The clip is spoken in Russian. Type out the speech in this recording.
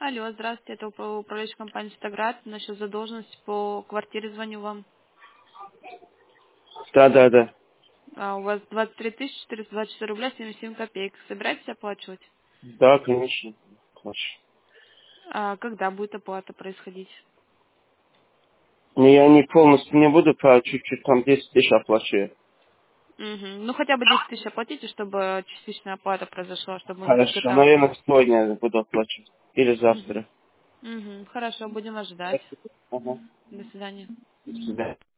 Алло, здравствуйте, это управляющая компания «Стаград». Насчет задолженности по квартире звоню вам. Да. У вас 23 424 рубля 77 копеек. Собираетесь оплачивать? Да, конечно. Хорошо. Когда будет оплата происходить? Но я не полностью не буду, по чуть-чуть, там 10 тысяч оплачиваю. Мгм. Ну, хотя бы 10 тысяч оплатите, чтобы частичная оплата произошла, чтобы мы Хорошо, подготавливали. наверное, сегодня буду оплачивать. Или Мгм. завтра. Хорошо, будем ожидать. Ага. До свидания. До свидания.